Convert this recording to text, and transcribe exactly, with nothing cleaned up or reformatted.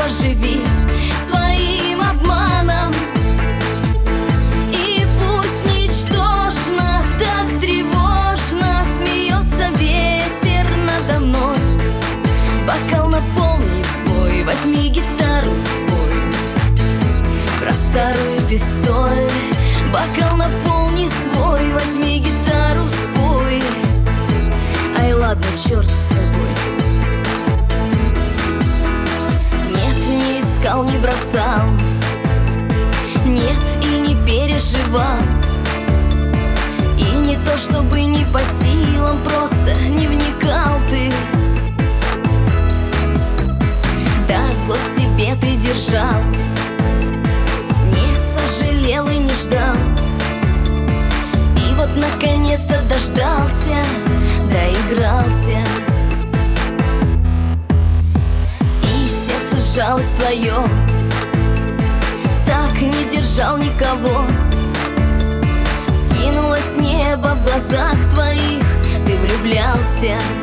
поживи своим обманом. И пусть ничтожно, так тревожно смеется ветер надо мной. Бокал наполни свой, возьми гитару свой, про старую пистоль. Бокал наполни свой, возьми гитару спой. Ай, ладно, черт с тобой. Нет, не искал, не бросал, нет, и не переживал. И не то, чтобы не по силам, просто не вникал ты. Да, злость в себе ты держал, не сожалел и не ждал. И вот наконец-то дождался, доигрался. И сердце сжалось твое, так не держал никого. Скинулось небо в глазах твоих, ты влюблялся.